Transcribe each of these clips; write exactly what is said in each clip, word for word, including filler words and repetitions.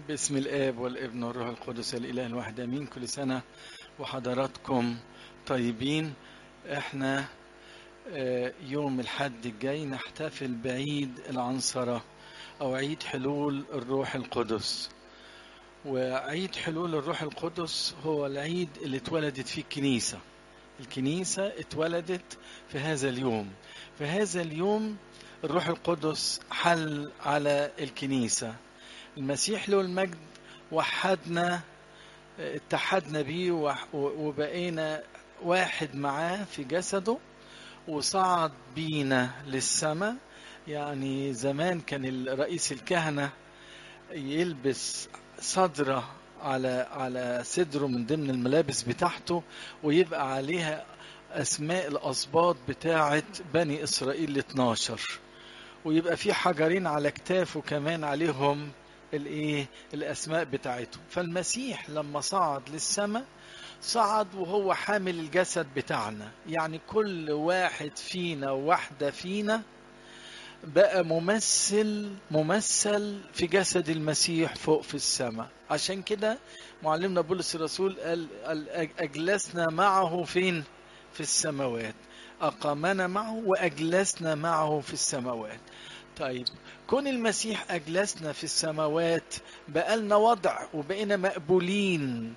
باسم الآب والابن والروح القدس الإله الواحد آمين. كل سنة وحضراتكم طيبين. احنا آه، يوم الحد الجاي نحتفل بعيد العنصرة أو عيد حلول الروح القدس. وعيد حلول الروح القدس هو العيد اللي اتولدت فيه الكنيسة. الكنيسة اتولدت في هذا اليوم. في هذا اليوم الروح القدس حل على الكنيسة. المسيح له المجد وحدنا، اتحدنا بيه وبقينا واحد معاه في جسده، وصعد بينا للسماء. يعني زمان كان رئيس الكهنة يلبس صدرة على على صدره من ضمن الملابس بتاعته، ويبقى عليها أسماء الأسباط بتاعة بني إسرائيل الاثناشر، ويبقى في حجرين على كتافه كمان عليهم الايه الاسماء بتاعتهم. فالمسيح لما صعد للسماء صعد وهو حامل الجسد بتاعنا، يعني كل واحد فينا وواحدة فينا بقى ممثل ممثل في جسد المسيح فوق في السماء. عشان كده معلمنا بولس الرسول قال أجلسنا معه فين؟ في السماوات. أقامنا معه وأجلسنا معه في السماوات. طيب، كون المسيح أجلسنا في السماوات بقى لنا وضع وبقينا مقبولين،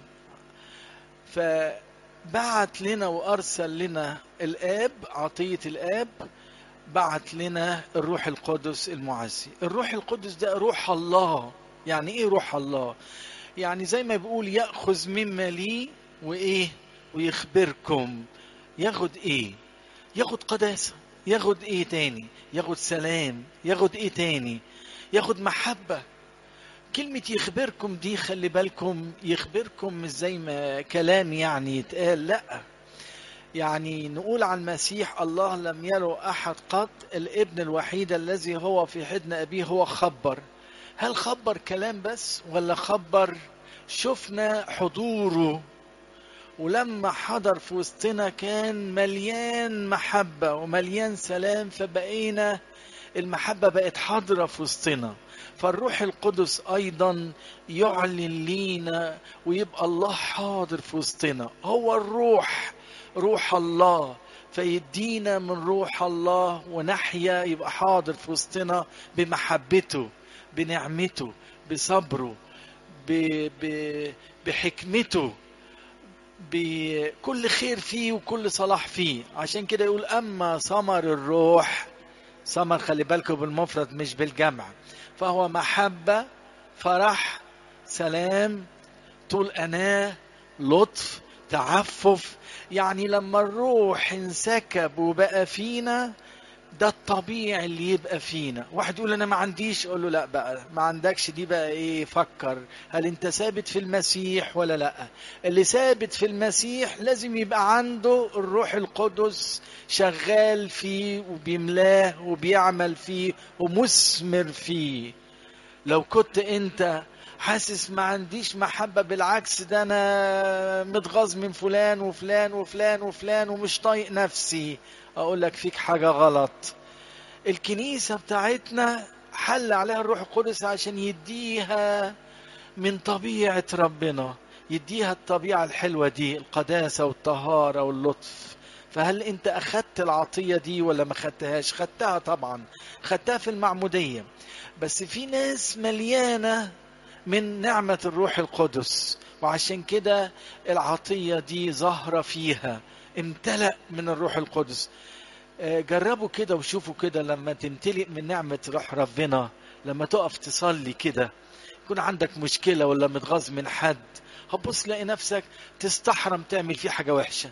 فبعت لنا وأرسل لنا الآب، عطية الآب بعت لنا الروح القدس المعزي. الروح القدس ده روح الله. يعني ايه روح الله؟ يعني زي ما بيقول يأخذ مما لي وايه ويخبركم. ياخد ايه؟ ياخد قداسة. ياخد ايه تاني؟ ياخد سلام. ياخد ايه تاني؟ ياخد محبة. كلمة يخبركم دي خلي بالكم، يخبركم مش زي ما كلام يعني يتقال، لا. يعني نقول عن المسيح الله لم يرى أحد قط، الابن الوحيد الذي هو في حضن أبيه هو خبر. هل خبر كلام بس ولا خبر؟ شفنا حضوره، ولما حضر في وسطنا كان مليان محبة ومليان سلام، فبقينا المحبة بقت حاضرة في وسطنا. فالروح القدس أيضا يعلن لينا ويبقى الله حاضر في وسطنا. هو الروح، روح الله، فيدينا من روح الله ونحيا، يبقى حاضر في وسطنا بمحبته، بنعمته، بصبره، ب... ب... بحكمته، بكل خير فيه وكل صلاح فيه. عشان كده يقول أما ثمر الروح، ثمر خلي بالكم بالمفرد مش بالجمع، فهو محبة، فرح، سلام، طول أناة، لطف، تعفف. يعني لما الروح انسكب وبقى فينا، ده الطبيعي اللي يبقى فينا. واحد يقول انا ما عنديش، اقول له لا بقى، ما عندكش دي بقى ايه؟ فكر، هل انت ثابت في المسيح ولا لا؟ اللي ثابت في المسيح لازم يبقى عنده الروح القدس شغال فيه وبيملاه وبيعمل فيه ومثمر فيه. لو كنت انت حاسس ما عنديش محبة، بالعكس ده انا متغاظ من فلان وفلان وفلان وفلان ومش طايق نفسي، اقول لك فيك حاجة غلط. الكنيسة بتاعتنا حل عليها الروح القدس عشان يديها من طبيعة ربنا، يديها الطبيعة الحلوة دي، القداسة والطهارة واللطف. فهل انت اخدت العطية دي ولا ما خدتهاش؟ خدتها طبعا، خدتها في المعمودية. بس في ناس مليانة من نعمة الروح القدس، وعشان كده العطية دي ظاهرة فيها، امتلأ من الروح القدس. جربوا كده وشوفوا كده، لما تمتلئ من نعمة روح ربنا، لما تقف تصلي كده، يكون عندك مشكلة ولا متغاظ من حد، هتبص تلاقي نفسك تستحرم تعمل فيه حاجة وحشة،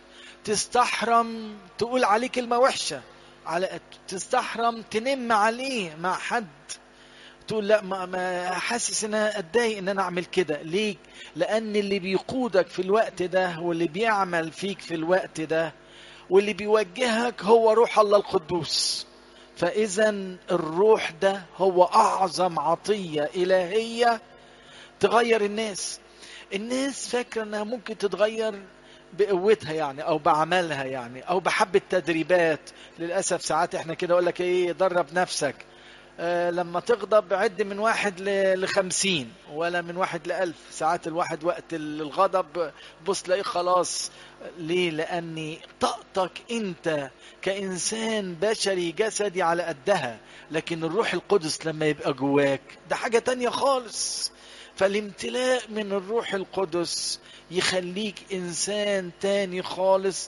تستحرم تقول عليه كلمة وحشة، على تستحرم تنم عليه مع حد، تقول لا، ما, ما حاسس ان انا اتضايق ان انا اعمل كده. ليه؟ لان اللي بيقودك في الوقت ده واللي بيعمل فيك في الوقت ده واللي بيوجهك هو روح الله القدوس. فاذا الروح ده هو اعظم عطية الهية تغير الناس. الناس فاكرة انها ممكن تتغير بقوتها يعني، او بعملها يعني، او بحبة تدريبات. للأسف ساعات احنا كده اقول لك ايه، درب نفسك. آه لما تغضب عد من واحد لخمسين ولا من واحد لألف. ساعات الواحد وقت الغضب بص تلاقيه خلاص. ليه؟ لأني طاقتك أنت كإنسان بشري جسدي على قدها، لكن الروح القدس لما يبقى جواك ده حاجة تانية خالص. فالامتلاء من الروح القدس يخليك إنسان تاني خالص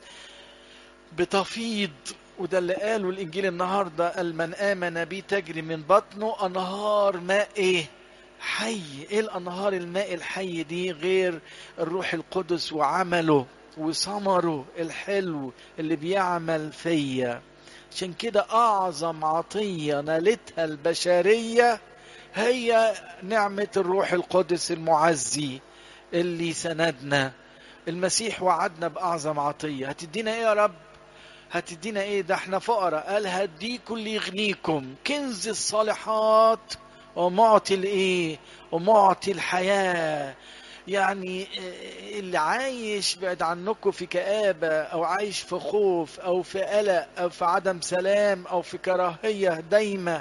بتفيض. وده اللي قاله الإنجيل النهاردة، قال من آمن بي تجري من بطنه أنهار ماء إيه؟ حي. إيه الأنهار الماء الحي دي غير الروح القدس وعمله وثمره الحلو اللي بيعمل فيا. عشان كده أعظم عطية نالتها البشرية هي نعمة الروح القدس المعزي اللي سندنا. المسيح وعدنا بأعظم عطية. هتدينا إيه يا رب؟ هتدينا ايه؟ ده احنا فقراء. قال هديكم اللي يغنيكم، كنز الصالحات ومعطي الايه؟ ومعطي الحياة. يعني اللي عايش بعد عنكم في كآبة او عايش في خوف او في قلق او في عدم سلام او في كراهية دايمة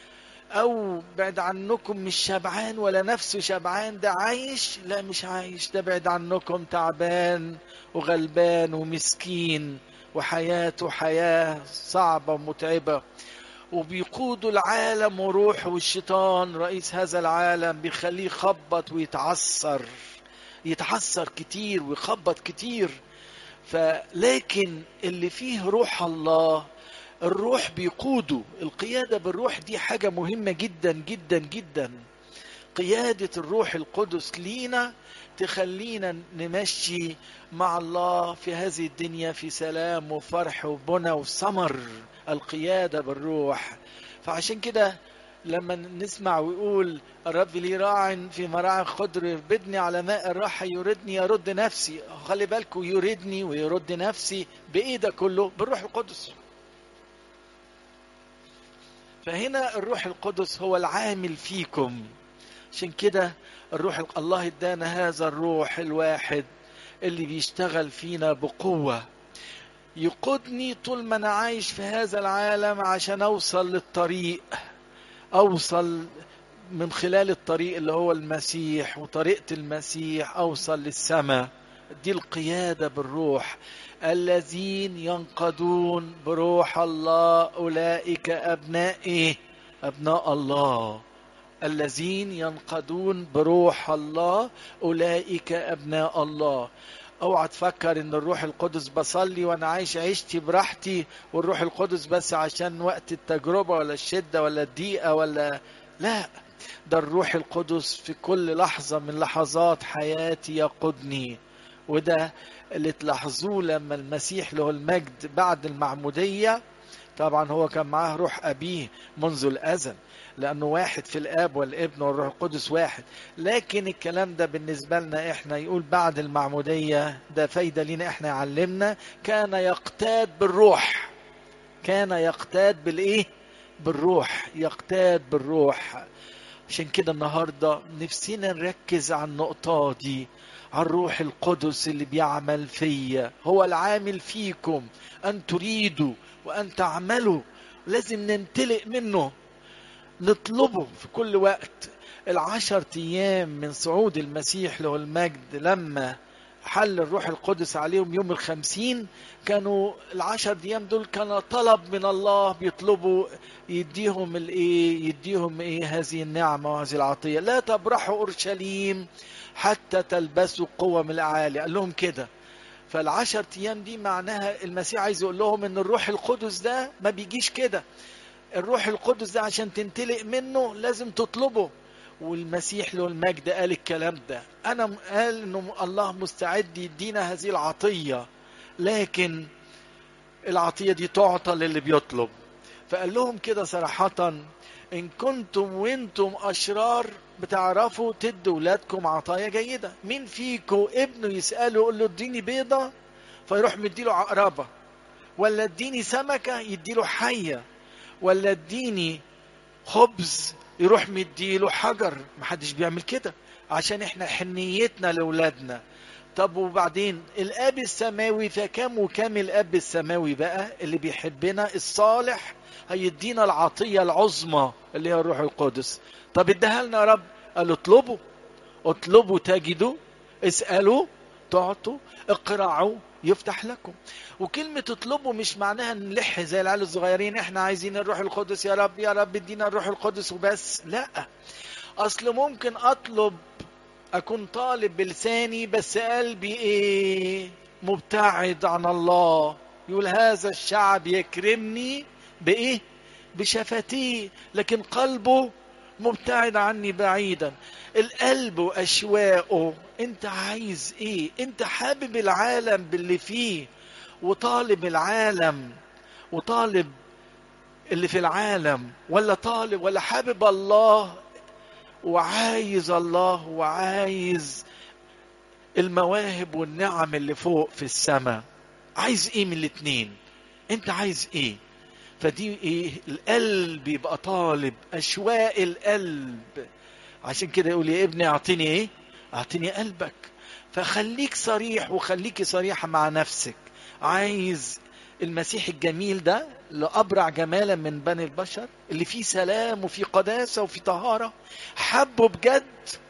او بعد عنكم مش شبعان ولا نفسه شبعان، ده عايش؟ لا مش عايش، ده بعد عنكم تعبان وغلبان ومسكين وحياته حياة صعبة ومتعبة. وبيقودوا العالم وروح، والشيطان رئيس هذا العالم بيخليه يخبط ويتعثر، يتعثر كتير ويخبط كتير. فلكن اللي فيه روح الله، الروح بيقوده. القيادة بالروح دي حاجة مهمة جدا جدا جدا. قيادة الروح القدس لينا تخلينا نمشي مع الله في هذه الدنيا في سلام وفرح وبنى وثمر. القيادة بالروح. فعشان كده لما نسمع ويقول الرب لي راع في مراعي خضر يربدني على ماء الراحة يردني يرد نفسي. خلي بالكم، يردني ويرد نفسي بإيه ده كله؟ بالروح القدس. فهنا الروح القدس هو العامل فيكم. عشان كده الروح الله ادانا هذا الروح الواحد اللي بيشتغل فينا بقوة، يقودني طول ما انا عايش في هذا العالم عشان اوصل للطريق، اوصل من خلال الطريق اللي هو المسيح وطريقة المسيح اوصل للسماء. دي القيادة بالروح. الذين ينقضون بروح الله اولئك ابنائه، ابناء الله. الذين ينقضون بروح الله أولئك أبناء الله. اوعى تفكر ان الروح القدس بصلي وانا عايش عيشتي براحتي والروح القدس بس عشان وقت التجربة ولا الشدة ولا الضيقة ولا لا. ده الروح القدس في كل لحظة من لحظات حياتي يقودني. وده اللي تلاحظوه لما المسيح له المجد بعد المعمودية. طبعا هو كان معاه روح أبيه منذ الأزل، لأنه واحد في الآب والابن والروح القدس واحد. لكن الكلام ده بالنسبة لنا إحنا يقول بعد المعمودية، ده فايدة لنا إحنا، يعلمنا كان يقتاد بالروح. كان يقتاد بالإيه؟ بالروح. يقتاد بالروح. عشان كده النهاردة نفسنا نركز على النقطة دي، على الروح القدس اللي بيعمل فيا. هو العامل فيكم أن تريدوا وأن تعملوا. لازم نمتلئ منه، نطلبه في كل وقت. العشر أيام من صعود المسيح له المجد لما حل الروح القدس عليهم يوم الخمسين، كانوا العشر أيام دول كان طلب من الله، بيطلبوا يديهم الايه؟ يديهم ايه؟ هذه النعمة وهذه العطية. لا تبرحوا أورشليم حتى تلبسوا قوة من الأعالي. قال لهم كده. فالعشر أيام دي معناها المسيح عايز يقول لهم ان الروح القدس ده ما بيجيش كده. الروح القدس ده عشان تمتلئ منه لازم تطلبه. والمسيح له المجد قال الكلام ده. انا قال انه الله مستعد يدينا هذه العطية، لكن العطية دي تعطى للي بيطلب. فقال لهم كده صراحة: ان كنتم وانتم اشرار بتعرفوا تدوا ولادكم عطايا جيدة. مين فيكم ابنه يسأله يقول له اديني بيضة فيروح مديله عقربة؟ ولا اديني سمكة يديله حية؟ ولا اديني خبز يروح مديله حجر؟ محدش بيعمل كده، عشان احنا حنيتنا لأولادنا. طب وبعدين الاب السماوي، فكم وكم الاب السماوي بقى اللي بيحبنا الصالح هيدينا العطية العظمى اللي هي الروح القدس. طب اديها لنا يا رب، قال اطلبوا، اطلبوا تجدوا، اسألوا تعطوا، اقرعوا يفتح لكم. وكلمة اطلبوا مش معناها نلح زي العيال الصغيرين احنا عايزين الروح القدس يا رب يا رب ادينا الروح القدس وبس، لا. اصل ممكن اطلب، اكون طالب بلساني بس قلبي ايه؟ مبتعد عن الله. يقول هذا الشعب يكرمني بايه؟ بشفتيه، لكن قلبه مبتعد عني بعيدا. القلب واشواقه، انت عايز ايه؟ انت حابب العالم باللي فيه وطالب العالم وطالب اللي في العالم، ولا طالب ولا حابب الله وعايز الله وعايز المواهب والنعم اللي فوق في السماء؟ عايز ايه من الاتنين؟ انت عايز ايه؟ فدي ايه؟ القلب يبقى طالب، اشواق القلب. عشان كده يقول يا ابني اعطيني ايه؟ اعطيني قلبك. فخليك صريح وخليكي صريحة مع نفسك. عايز المسيح الجميل ده اللي أبرع جمالا من بني البشر، اللي فيه سلام وفيه قداسة وفيه طهارة، حبه بجد،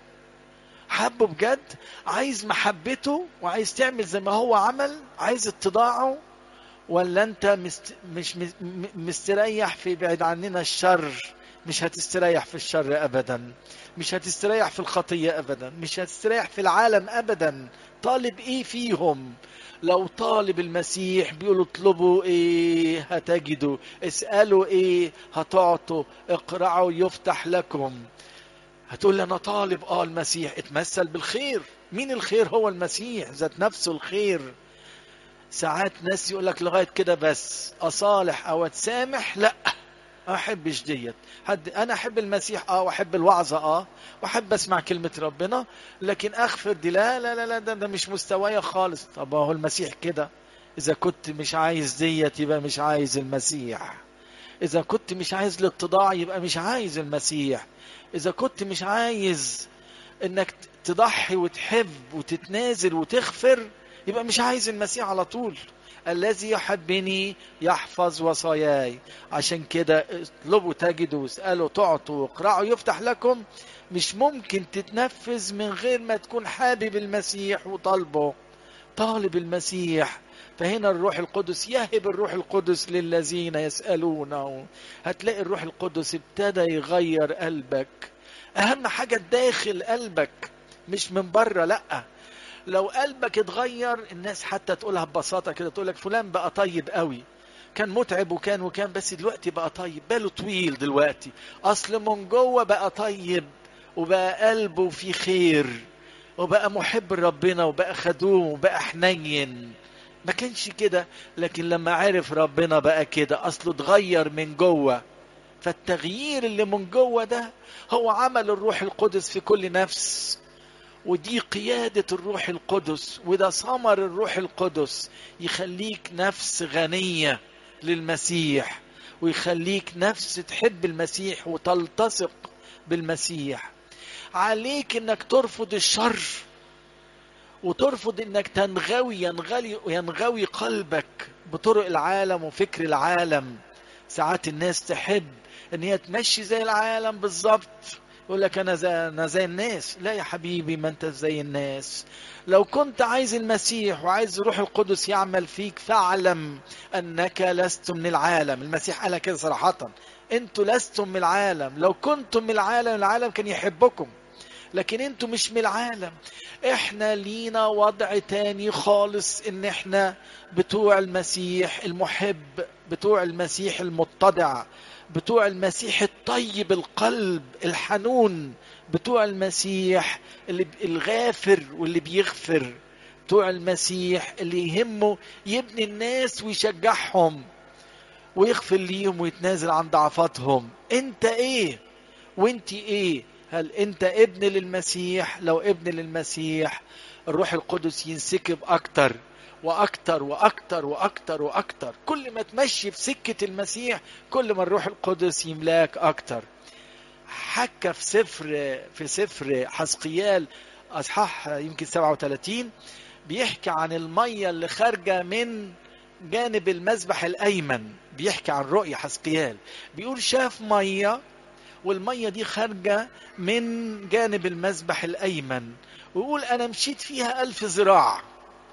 حبه بجد، عايز محبته وعايز تعمل زي ما هو عمل، عايز اتضاعه، ولا انت مست مش مستريح في بعد عننا الشر؟ مش هتستريح في الشر ابدا، مش هتستريح في الخطية ابدا، مش هتستريح في العالم ابدا. طالب ايه فيهم؟ لو طالب المسيح بيقولوا اطلبوا ايه هتجدوا، اسألوا ايه هتعطوا، اقرعوا يفتح لكم. هتقول لي انا طالب اه المسيح، اتمثل بالخير. مين الخير؟ هو المسيح ذات نفسه الخير. ساعات ناس يقول لك لغايه كده بس، اصالح او اتسامح، لا ما احبش ديت. حد انا احب المسيح اه، واحب الوعظه اه، واحب اسمع كلمه ربنا، لكن اغفر دي لا لا لا, لا ده, ده مش مستوايا خالص. طب هو المسيح كده، اذا كنت مش عايز ديت يبقى مش عايز المسيح. اذا كنت مش عايز الاتضاع يبقى مش عايز المسيح. اذا كنت مش عايز انك تضحي وتحب وتتنازل وتغفر يبقى مش عايز المسيح على طول. الذي يحبني يحفظ وصاياي. عشان كده اطلبوا تجدوا، اسألوا تعطوا، اقرعوا يفتح لكم. مش ممكن تتنفذ من غير ما تكون حابب المسيح وطالبه، طالب المسيح. فهنا الروح القدس يهب الروح القدس للذين يسألونه. هتلاقي الروح القدس ابتدى يغير قلبك. اهم حاجة داخل قلبك مش من بره، لا. لو قلبك اتغير الناس حتى تقولها ببساطة كده، تقولك فلان بقى طيب قوي، كان متعب وكان وكان بس دلوقتي بقى طيب، باله طويل دلوقتي، اصل من جوه بقى طيب وبقى قلبه فيه خير وبقى محب ربنا وبقى خدوم وبقى حنين. ما كانش كده، لكن لما عرف ربنا بقى كده، اصله اتغير من جوه. فالتغيير اللي من جوه ده هو عمل الروح القدس في كل نفس، ودي قيادة الروح القدس، وده ثمر الروح القدس. يخليك نفس غنية للمسيح، ويخليك نفس تحب المسيح وتلتصق بالمسيح. عليك انك ترفض الشر، وترفض انك تنغوي ينغوي, ينغوي قلبك بطرق العالم وفكر العالم. ساعات الناس تحب ان هي تمشي زي العالم بالظبط، يقول لك انا زي, أنا زي الناس. لا يا حبيبي، ما انت زي الناس. لو كنت عايز المسيح وعايز الروح القدس يعمل فيك، فاعلم انك لست من العالم. المسيح قال كده صراحة، انتوا لستم من العالم. لو كنتم من العالم العالم كان يحبكم، لكن انتوا مش من العالم. احنا لينا وضع تاني خالص، ان احنا بتوع المسيح المحب، بتوع المسيح المتضع، بتوع المسيح الطيب القلب الحنون، بتوع المسيح اللي الغافر واللي بيغفر، بتوع المسيح اللي يهمه يبني الناس ويشجعهم ويغفر ليهم ويتنازل عن ضعفاتهم. انت ايه وانت ايه؟ هل انت ابن للمسيح؟ لو ابن للمسيح الروح القدس ينسكب اكتر واكتر واكتر واكتر واكتر. كل ما تمشي في سكة المسيح كل ما الروح القدس يملاك اكتر. حكى في سفر في سفر حزقيال اصحاح يمكن سبعة وثلاثين، بيحكي عن المية اللي خارجة من جانب المذبح الأيمن، بيحكي عن رؤية حسقيال، بيقول شاف مية، والمية دي خارجة من جانب المذبح الأيمن، ويقول أنا مشيت فيها ألف ذراع،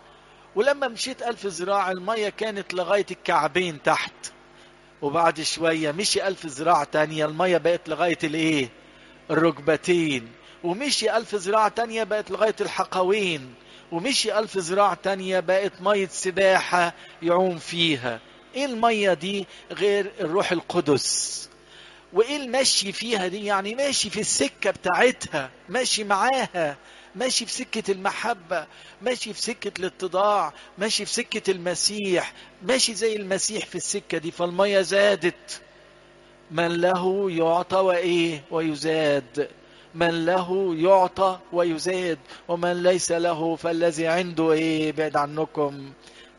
ولما مشيت ألف ذراع المية كانت لغاية الكعبين تحت، وبعد شوية مشي ألف ذراع تانية المية بقت لغاية الايه الركبتين، ومشي ألف ذراع تانية بقت لغاية الحقوين، ومشي ألف ذراع تانية بقت مية سباحة يعوم فيها. ايه المية دي غير الروح القدس؟ وايه المشي فيها دي؟ يعني ماشي في السكة بتاعتها، ماشي معاها، ماشي في سكة المحبة، ماشي في سكة الاتضاع، ماشي في سكة المسيح، ماشي زي المسيح في السكة دي. فالمية زادت، من له يعطى وايه ويزاد، من له يعطى ويزاد، ومن ليس له فالذي عنده ايه بعد عنكم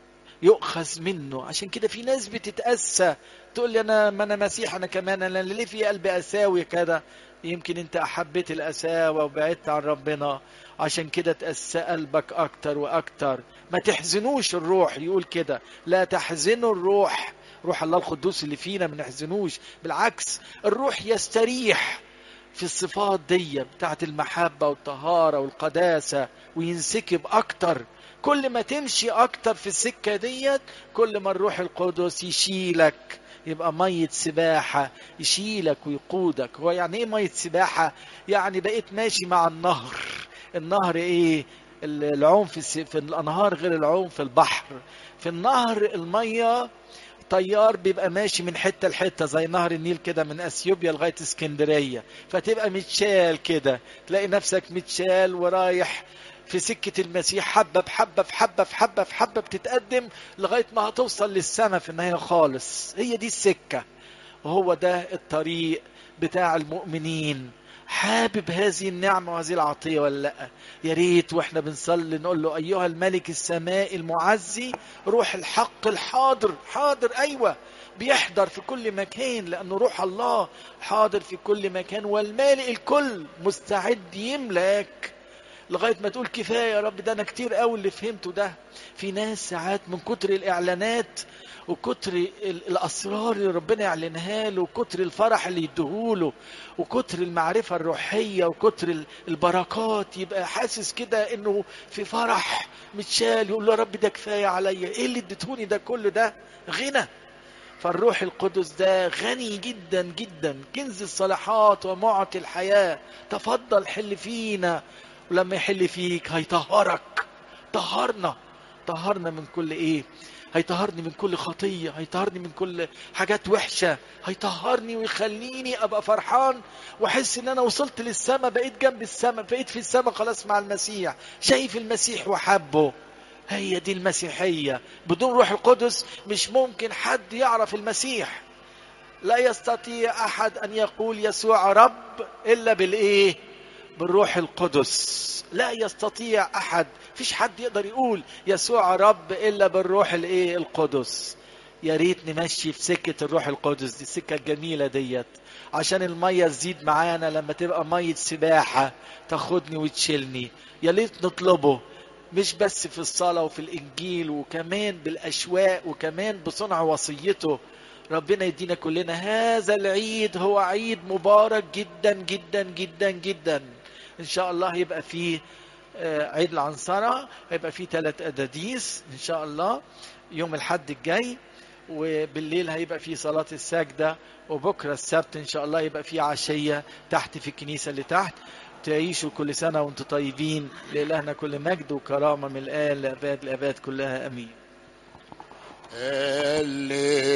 يؤخذ منه. عشان كده في ناس بتتأسى تقول لي انا ما انا مسيح انا كمان، انا ليه في قلبي اساوي كده؟ يمكن انت احبيت الاساوة وبعدت عن ربنا، عشان كده تأسى قلبك اكتر واكتر. ما تحزنوش الروح، يقول كده لا تحزنوا الروح، روح الله القدوس اللي فينا ما نحزنوش، بالعكس الروح يستريح في الصفات دي بتاعت المحبة والطهارة والقداسة وينسكب اكتر. كل ما تمشي اكتر في السكة ديت كل ما الروح القدس يشيلك، يبقى مية سباحة يشيلك ويقودك. هو يعني ايه مية سباحة؟ يعني بقيت ماشي مع النهر. النهر ايه؟ العوم في, الس... في الانهار غير العوم في البحر. في النهر المية طيار بيبقى ماشي من حتة لحتة زي نهر النيل كده من اثيوبيا لغاية اسكندرية، فتبقى متشال كده، تلاقي نفسك متشال ورايح في سكة المسيح حبة بحبة في حبة في حبة في حبة بتتقدم لغاية ما هتوصل للسماء في النهاية خالص. هي دي السكة وهو ده الطريق بتاع المؤمنين. حابب هذه النعمة وهذه العطية ولا لا؟ يا ريت واحنا بنصلي نقول له أيها الملك السماء المعزي روح الحق الحاضر. حاضر، أيوة، بيحضر في كل مكان، لأنه روح الله حاضر في كل مكان، والمالئ الكل مستعد يملك لغاية ما تقول كفاية يا رب، ده أنا كتير قوي اللي فهمته ده. في ناس ساعات من كتر الإعلانات وكتر الأسرار اللي ربنا يعلنها له وكتر الفرح اللي يديهوله وكتر المعرفة الروحية وكتر البركات يبقى حاسس كده إنه في فرح متشال، يقول له يا رب ده كفاية عليا، إيه اللي اديتهوني ده كل ده؟ غنى. فالروح القدس ده غني جدا جدا، كنز الصلاحات ومعطي الحياة. تفضل حل فينا، ولما يحل فيك هيطهرك. طهرنا، طهرنا من كل ايه؟ هيطهرني من كل خطية، هيطهرني من كل حاجات وحشة، هيطهرني ويخليني ابقى فرحان واحس ان انا وصلت للسماء، بقيت جنب السماء، بقيت في السماء خلاص مع المسيح، شايف المسيح وحبه. هي دي المسيحية. بدون روح القدس مش ممكن حد يعرف المسيح. لا يستطيع احد ان يقول يسوع رب الا بالايه؟ بالروح القدس. لا يستطيع احد، فيش حد يقدر يقول يسوع رب الا بالروح الايه؟ القدس. يا ريت نمشي في سكة الروح القدس دي، السكة الجميلة ديت، عشان المية تزيد معانا لما تبقى مية سباحة تاخدني وتشيلني. يا ريت نطلبه مش بس في الصلاة وفي الإنجيل، وكمان بالأشواق، وكمان بصنع وصيته. ربنا يدينا كلنا هذا العيد، هو عيد مبارك جدا جدا جدا جدا. إن شاء الله يبقى فيه عيد العنصرة، هيبقى فيه ثلاث أداديس إن شاء الله يوم الحد الجاي، وبالليل هيبقى فيه صلاة السجدة، وبكرة السبت إن شاء الله يبقى فيه عشية تحت في الكنيسة اللي تحت. تعيشوا كل سنة وانتم طيبين. لإلهنا كل مجد وكرامة من الآن لأباد الأباد كلها، أمين.